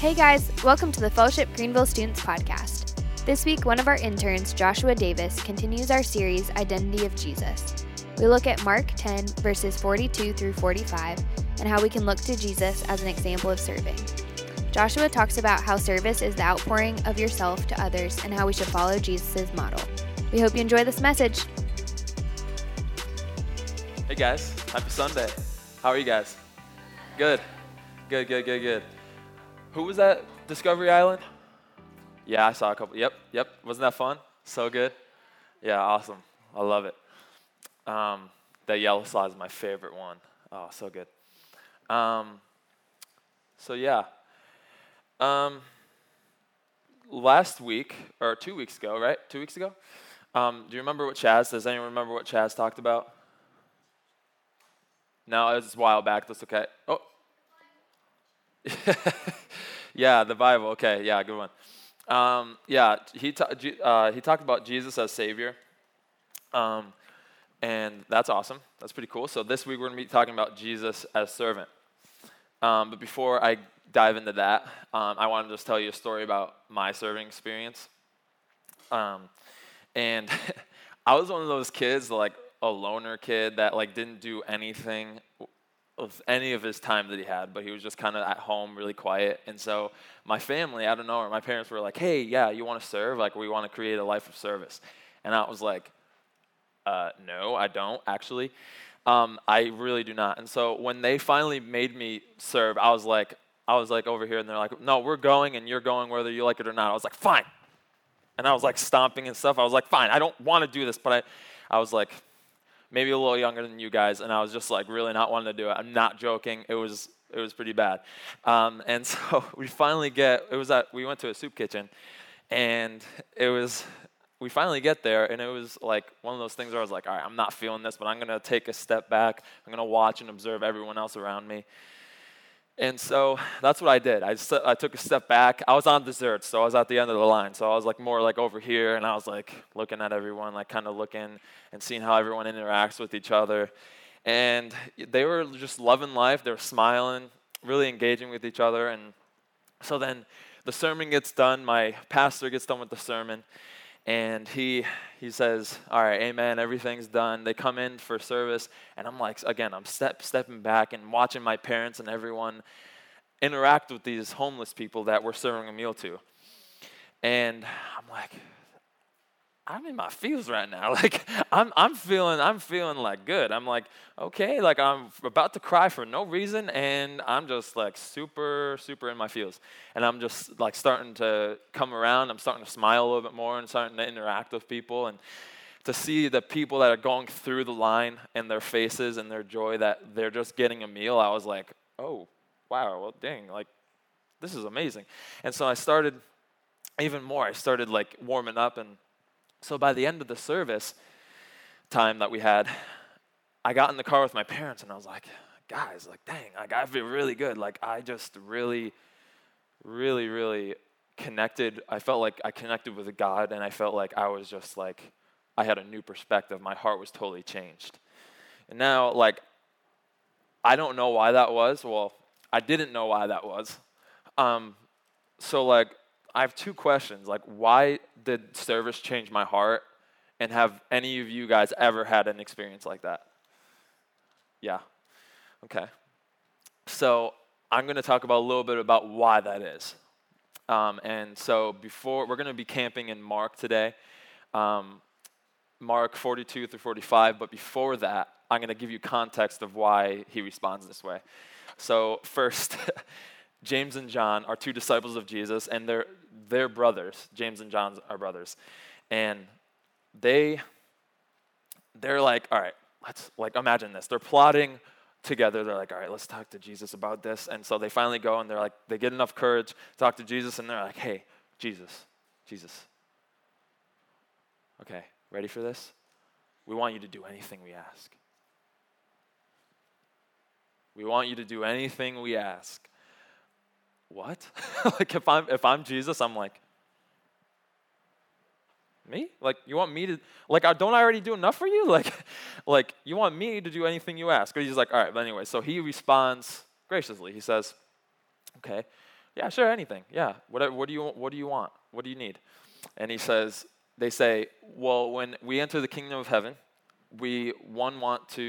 Hey guys, welcome to the Fellowship Greenville Students Podcast. This week, one of our interns, Joshua Davis, continues our series, Identity of Jesus. We look at Mark 10, verses 42 through 45, and how we can look to Jesus as an example of serving. Joshua talks about how service is the outpouring of yourself to others and how we should follow Jesus' model. We hope you enjoy this message. Hey guys, happy Sunday. How are you guys? Good. Who was that, Discovery Island? Yeah, I saw a couple. Yep. Wasn't that fun? So good. Yeah, awesome. I love it. That yellow slide is my favorite one. Oh, so good. Last week, or 2 weeks ago, right? 2 weeks ago? Do you remember what does anyone remember what Chaz talked about? No, it was a while back. That's okay. Oh. Yeah, the Bible. Okay, yeah, good one. He talked about Jesus as Savior, and that's awesome. That's pretty cool. So this week we're going to be talking about Jesus as servant. But before I dive into that, I want to just tell you a story about my serving experience. And I was one of those kids, like a loner kid that like didn't do anything with any of his time that he had, but he was just kind of at home, really quiet. And so my family, I don't know, or my parents were like, hey, yeah, you want to serve? Like, we want to create a life of service. And I was like, no, I don't, actually. I really do not. And so when they finally made me serve, I was like over here, and they're like, no, we're going, and you're going whether you like it or not. I was like, fine. And I was like stomping and stuff. I was like, fine, I don't want to do this, but I was like, maybe a little younger than you guys, and I was just like really not wanting to do it. I'm not joking. It was pretty bad. And so we finally we went to a soup kitchen, and we finally get there, and it was like one of those things where I was like, all right, I'm not feeling this, but I'm going to take a step back. I'm going to watch and observe everyone else around me. And so that's what I did. I took a step back. I was on dessert, so I was at the end of the line. So I was like more like over here, and I was like looking at everyone, like kind of looking and seeing how everyone interacts with each other. And they were just loving life. They were smiling, really engaging with each other. And so then the sermon gets done. My pastor gets done with the sermon, and he says, all right, amen, everything's done. They come in for service, and I'm like, again, I'm stepping back and watching my parents and everyone interact with these homeless people that we're serving a meal to. And I'm like, I'm in my feels right now. Like, I'm feeling like good. I'm like, okay, like I'm about to cry for no reason, and I'm just like super, super in my feels. And I'm just like starting to come around. I'm starting to smile a little bit more and starting to interact with people, and to see the people that are going through the line and their faces and their joy that they're just getting a meal. I was like, oh, wow, well, dang, like this is amazing. And so I started even more. I started like warming up, and so by the end of the service time that we had, I got in the car with my parents, and I was like, guys, like, dang, like, I feel really good. Like, I just really, really, really connected. I felt like I connected with God, and I felt like I was just like, I had a new perspective. My heart was totally changed. And now, like, I don't know why that was. Well, I didn't know why that was. So, like, I have two questions. Like, why did service change my heart? And have any of you guys ever had an experience like that? Yeah. Okay. So I'm going to talk about a little bit about why that is. And so we're going to be camping in Mark today, Mark 42 through 45. But before that, I'm going to give you context of why he responds this way. So first, James and John are two disciples of Jesus, and they're brothers. James and John are brothers. And they're like, all right, let's like imagine this. They're plotting together. They're like, all right, let's talk to Jesus about this. And so they finally go, and they're like, they get enough courage to talk to Jesus, and they're like, hey, Jesus. Okay, ready for this? We want you to do anything we ask. We want you to do anything we ask. What? Like if I'm Jesus, I'm like, me? Like, you want me to, like, don't I already do enough for you? Like you want me to do anything you ask? But he's like, all right, but anyway, so he responds graciously. He says, okay, Yeah, sure, anything. Yeah, what do you want? What do you need? And they say, well, when we enter the kingdom of heaven, we want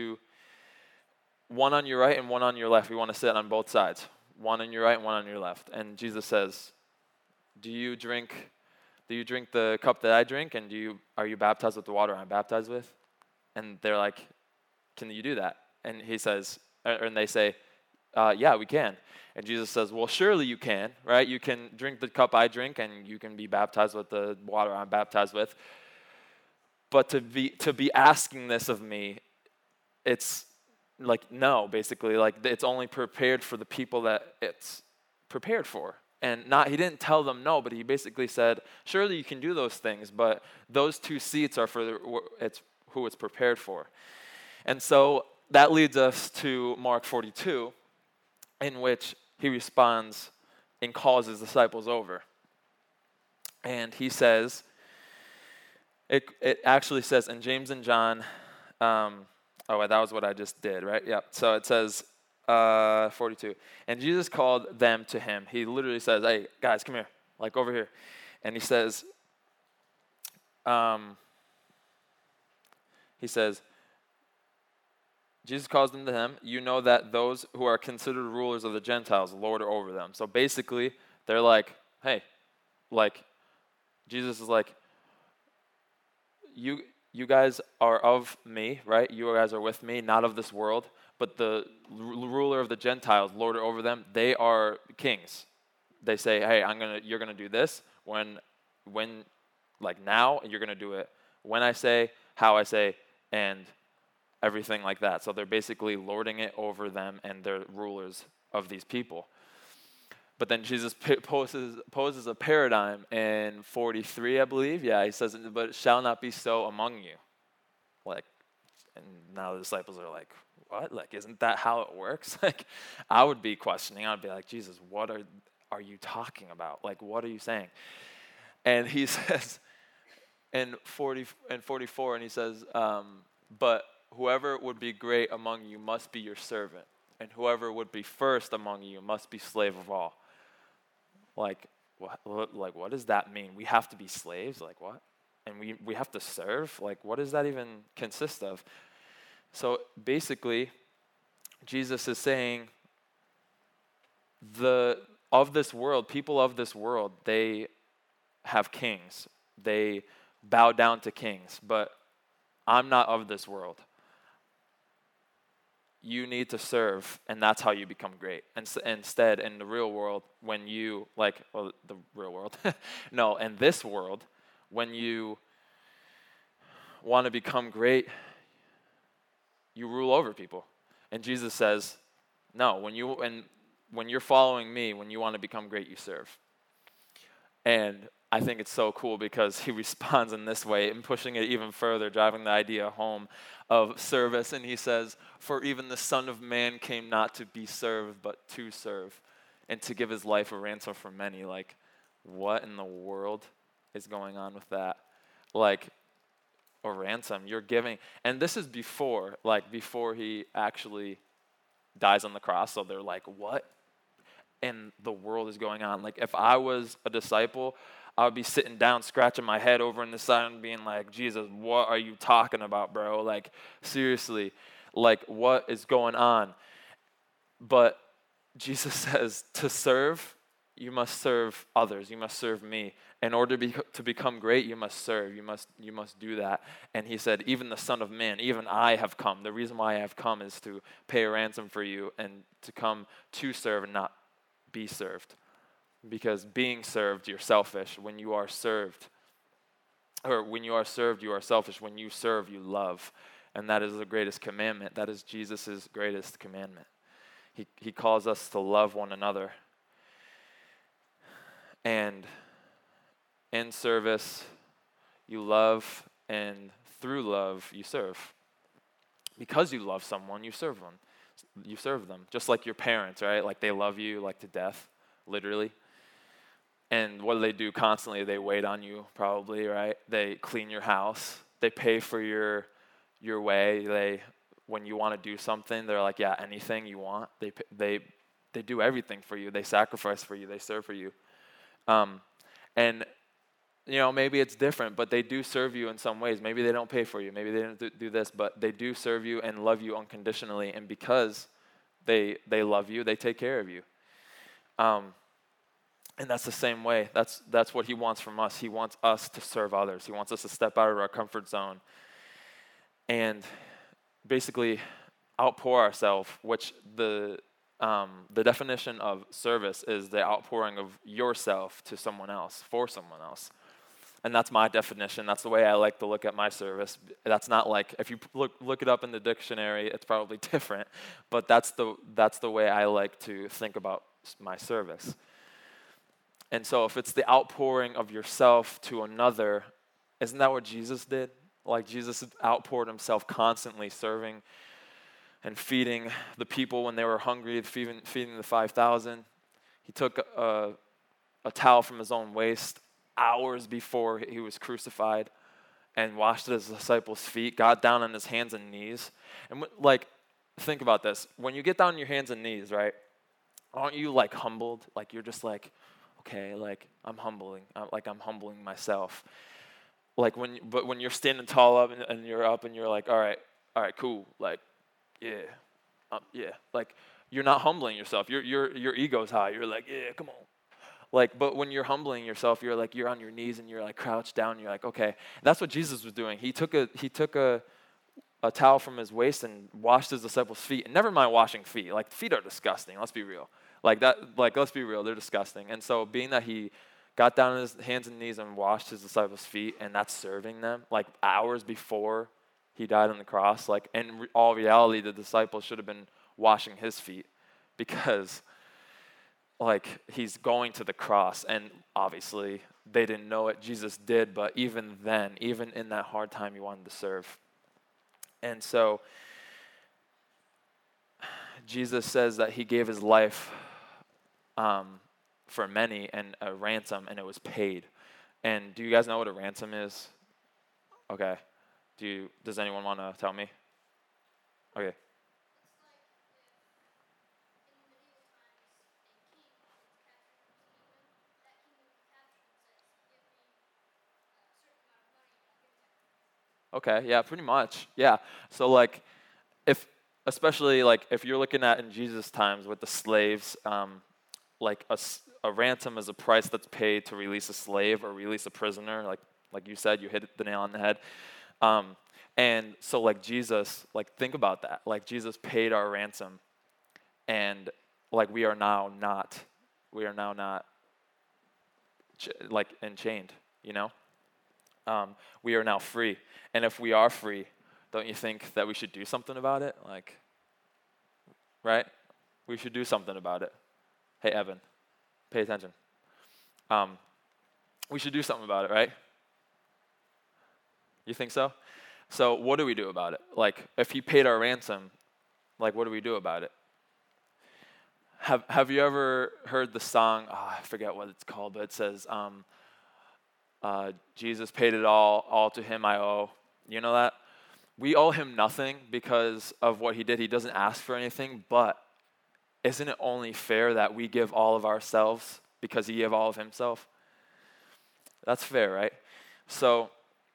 one on your right and one on your left. We want to sit on both sides, one on your right and one on your left. And Jesus says, do you drink the cup that I drink, and are you baptized with the water I'm baptized with? And they're like, can you do that? And they say, yeah, we can. And Jesus says, well, surely you can, right? You can drink the cup I drink, and you can be baptized with the water I'm baptized with. But to be asking this of me, it's like, no, basically, like it's only prepared for the people that it's prepared for. And he didn't tell them no, but he basically said, surely you can do those things, but those 2 seats are for who it's prepared for. And so that leads us to Mark 42, in which he responds and calls his disciples over. And he says, it actually says in James and John, that was what I just did, right? Yep. So it says, 42. And Jesus called them to him. He literally says, hey, guys, come here, like over here. And he says, Jesus calls them to him. You know that those who are considered rulers of the Gentiles lord over them. So basically, they're like, hey, like, Jesus is like, you guys are of me, right? You guys are with me, not of this world. But the ruler of the Gentiles, lord over them, they are kings. They say, hey, you're gonna do this when like now, you're gonna do it when I say, how I say, and everything like that. So they're basically lording it over them, and they're rulers of these people. But then Jesus poses a paradigm in 43, I believe. Yeah, he says, but it shall not be so among you. Like, and now the disciples are like, what? Like, isn't that how it works? Like, I would be questioning. I would be like, Jesus, what are you talking about? Like, what are you saying? And he says in 44, and he says, but whoever would be great among you must be your servant, and whoever would be first among you must be slave of all. Like, what does that mean? We have to be slaves? Like, what? And we have to serve? Like, what does that even consist of? So basically, Jesus is saying people of this world, they have kings. They bow down to kings, but I'm not of this world. You need to serve, and that's how you become great. And instead, in the real world, in this world, when you want to become great, you rule over people. And Jesus says, no, when you're following me, when you want to become great, you serve. And I think it's so cool because he responds in this way and pushing it even further, driving the idea home of service. And he says, for even the Son of Man came not to be served, but to serve, and to give his life a ransom for many. Like, what in the world is going on with that? Like, a ransom you're giving. And this is before he actually dies on the cross. So they're like, what in the world is going on? Like, if I was a disciple, I would be sitting down, scratching my head over in the side and being like, Jesus, what are you talking about, bro? Like, seriously, like, what is going on? But Jesus says, to serve, you must serve others. You must serve me. In order to become great, you must serve. You must do that. And he said, even the Son of Man, even I have come. The reason why I have come is to pay a ransom for you and to come to serve and not be served. Because being served, you're selfish. When you are served, you are selfish. When you serve, you love. And that is the greatest commandment. That is Jesus' greatest commandment. He calls us to love one another. And in service, you love, and through love, you serve. Because you love someone, you serve them. You serve them. Just like your parents, right? Like, they love you like to death, literally. And what do they do constantly? They wait on you, probably, right? They clean your house. They pay for your way. When you want to do something, they're like, yeah, anything you want. They they do everything for you. They sacrifice for you. They serve for you. And maybe it's different, but they do serve you in some ways. Maybe they don't pay for you. Maybe they don't do this, but they do serve you and love you unconditionally. And because they love you, they take care of you. And that's the same way. That's what he wants from us. He wants us to serve others. He wants us to step out of our comfort zone and basically outpour ourselves, which the definition of service is the outpouring of yourself to someone else, for someone else. And that's my definition. That's the way I like to look at my service. That's not like, if you look it up in the dictionary, it's probably different. But that's the way I like to think about my service. And so if it's the outpouring of yourself to another, isn't that what Jesus did? Like Jesus outpoured himself constantly, serving and feeding the people when they were hungry, feeding the 5,000. He took a towel from his own waist hours before he was crucified and washed his disciples' feet, got down on his hands and knees. And think about this. When you get down on your hands and knees, right, aren't you like humbled? Like you're just like, okay, like I'm humbling myself. But when you're standing tall up and you're up and you're like, all right, cool, like, yeah, like you're not humbling yourself. Your ego's high. You're like, yeah, come on. But when you're humbling yourself, you're on your knees and you're like crouched down. And you're like, okay, that's what Jesus was doing. He took a towel from his waist and washed his disciples' feet. And never mind washing feet. Like feet are disgusting. Let's be real. Let's be real. They're disgusting. And so being that he got down on his hands and knees and washed his disciples' feet, and that's serving them, like hours before he died on the cross, like in all reality, the disciples should have been washing his feet because like he's going to the cross, and obviously they didn't know it. Jesus did, but even then, even in that hard time, he wanted to serve. And so Jesus says that he gave his life for many and a ransom, and it was paid. And do you guys know what a ransom is? Okay. Does anyone want to tell me? Okay. Okay, yeah, pretty much. Yeah. So especially if you're looking at in Jesus' times with the slaves, like a ransom is a price that's paid to release a slave or release a prisoner. Like you said, you hit the nail on the head. And so like Jesus, like think about that. Like Jesus paid our ransom, and like we are now not like enchained, you know? We are now free. And if we are free, don't you think that we should do something about it? Like, right? We should do something about it. Hey, Evan, pay attention. We should do something about it, right? You think so? So what do we do about it? Like, if he paid our ransom, like, what do we do about it? Have you ever heard the song, I forget what it's called, but it says, Jesus paid it all to him I owe. You know that? We owe him nothing because of what he did. He doesn't ask for anything, but isn't it only fair that we give all of ourselves because he gave all of himself? That's fair, right? So,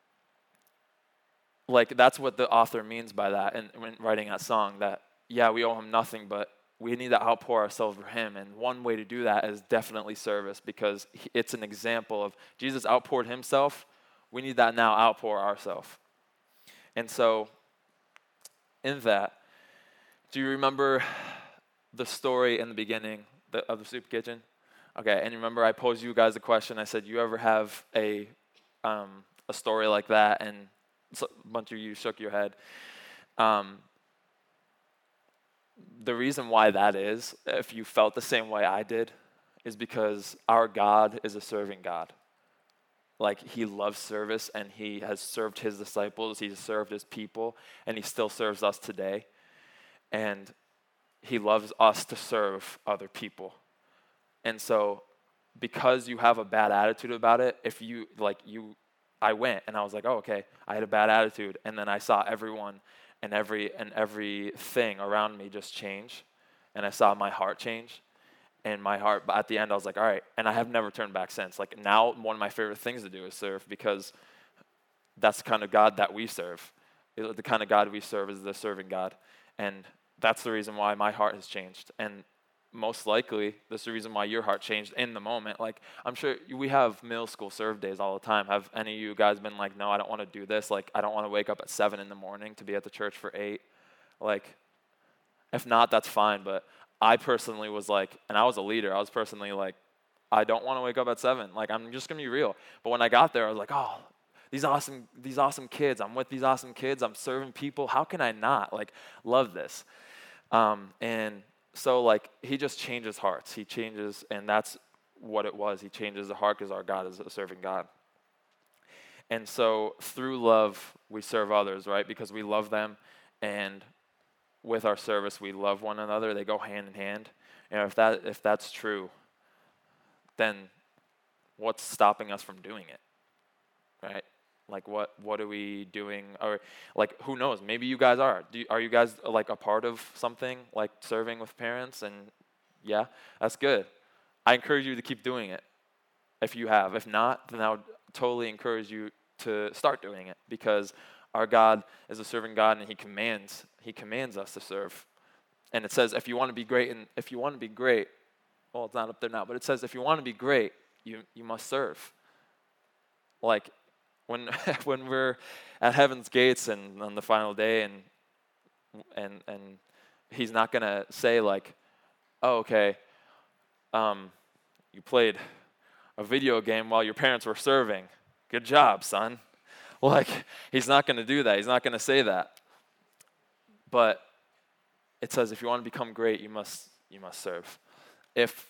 like, that's what the author means by that and when writing that song, that, yeah, we owe him nothing, but we need to outpour ourselves for him. And one way to do that is definitely service, because it's an example of Jesus outpoured himself. We need that now, outpour ourselves. And so, in that, do you remember the story in the beginning of the soup kitchen? Okay, and remember I posed you guys a question. I said, you ever have a story like that? And a bunch of you shook your head. The reason why that is, if you felt the same way I did, is because our God is a serving God. Like, he loves service, and he has served his disciples, he's served his people, and he still serves us today. And he loves us to serve other people. And so, because you have a bad attitude about it, I went and I was like, oh, okay, I had a bad attitude, and then I saw everyone and everything around me just change, and I saw my heart change. And my heart, but at the end, I was like, all right. And I have never turned back since. Like now, one of my favorite things to do is serve because that's the kind of God that we serve. The kind of God we serve is the serving God. And that's the reason why my heart has changed. And most likely, that's the reason why your heart changed in the moment. Like, I'm sure we have middle school serve days all the time. Have any of you guys been like, no, I don't want to do this. Like, I don't want to wake up at 7 in the morning to be at the church for 8. Like, if not, that's fine. But I personally was like, and I was a leader, I was personally like, I don't want to wake up at 7. Like, I'm just going to be real. But when I got there, I was like, oh, these awesome kids. I'm with these awesome kids. I'm serving people. How can I not, like, love this? And so, like, he just changes hearts. He changes, and that's what it was. He changes the heart because our God is a serving God. And so through love, we serve others, right? Because we love them, and with our service, we love one another. They go hand in hand. And if that's true, then what's stopping us from doing it, right? Like, what are we doing? Or, like, who knows? Maybe you guys are. Are you guys, like, a part of something, like serving with parents? And, yeah, that's good. I encourage you to keep doing it if you have. If not, then I would totally encourage you to start doing it because our God is a serving God, and He commands us to serve. And it says, if you want to be great, well, it's not up there now, but it says, if you want to be great, you must serve. Like, when we're at heaven's gates and on the final day, and He's not gonna say like, oh, okay, you played a video game while your parents were serving. Good job, son. Like, He's not gonna do that. He's not gonna say that. But it says, if you want to become great, you must serve. If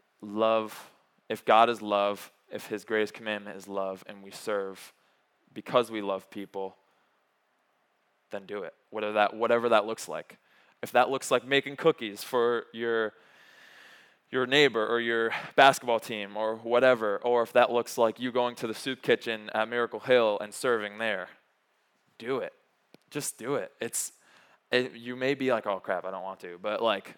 God is love, if His greatest commandment is love, and we serve because we love people, then do it. Whatever that looks like. If that looks like making cookies for your neighbor or your basketball team or whatever, or if that looks like you going to the soup kitchen at Miracle Hill and serving there, do it. Just do it. You may be like, oh crap, I don't want to, but like,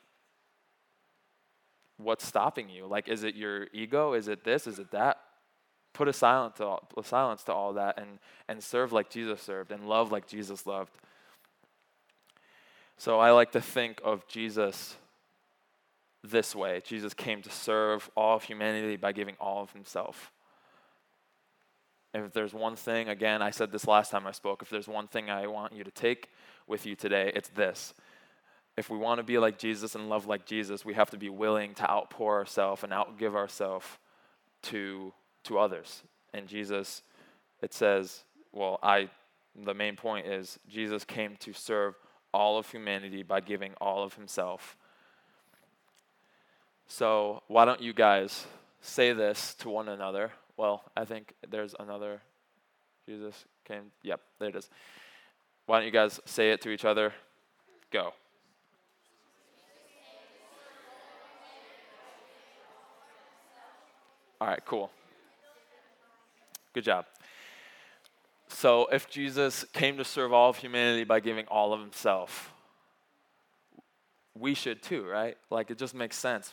what's stopping you? Like, is it your ego? Is it this? Is it that? Put a silence to all that and serve like Jesus served and love like Jesus loved. So I like to think of Jesus this way. Jesus came to serve all of humanity by giving all of Himself. And if there's one thing, again, I said this last time I spoke, if there's one thing I want you to take with you today, it's this. If we want to be like Jesus and love like Jesus, we have to be willing to outpour ourselves and outgive ourselves to others. And Jesus, it says, the main point is Jesus came to serve all of humanity by giving all of Himself. So why don't you guys say this to one another? Well, I think there's another. Jesus came. Yep, there it is. Why don't you guys say it to each other? Go. All right, cool. Good job. So if Jesus came to serve all of humanity by giving all of Himself, we should too, right? Like, it just makes sense.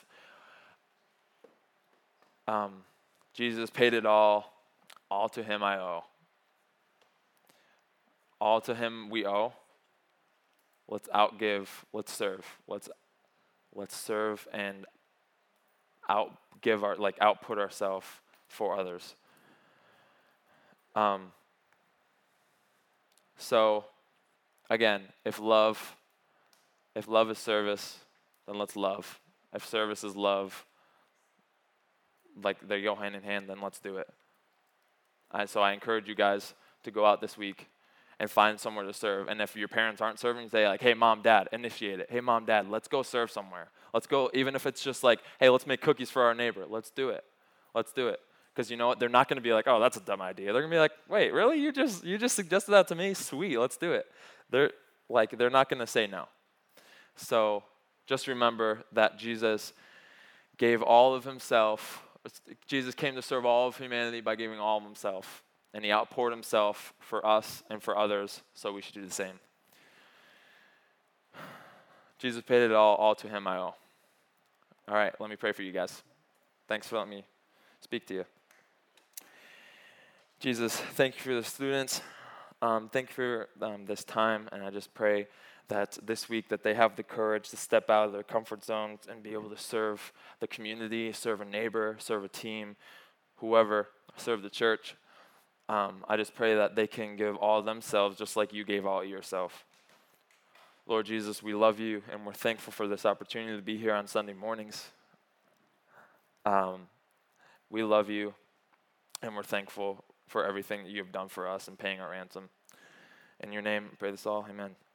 Jesus paid it all. All to Him I owe. All to Him we owe. Let's outgive. Let's serve. Let's serve and output ourselves for others. So, again, if love is service, then let's love. If service is love, like they go hand in hand, then let's do it. So I encourage you guys to go out this week and find somewhere to serve. And if your parents aren't serving, say like, hey, Mom, Dad, initiate it. Hey, Mom, Dad, let's go serve somewhere. Let's go, even if it's just like, hey, let's make cookies for our neighbor. Let's do it. Let's do it. Because you know what? They're not going to be like, oh, that's a dumb idea. They're going to be like, wait, really? You just suggested that to me? Sweet, let's do it. They're not going to say no. So just remember that Jesus gave all of Himself. Jesus came to serve all of humanity by giving all of Himself. And He outpoured Himself for us and for others, so we should do the same. Jesus paid it all to Him I owe. All right, let me pray for you guys. Thanks for letting me speak to you. Jesus, thank you for the students. Thank you for this time, and I just pray that this week that they have the courage to step out of their comfort zones and be able to serve the community, serve a neighbor, serve a team, whoever, serve the church. I just pray that they can give all of themselves just like you gave all of yourself. Lord Jesus, we love you, and we're thankful for this opportunity to be here on Sunday mornings. We love you, and we're thankful for everything that you have done for us and paying our ransom. In your name, I pray this all. Amen.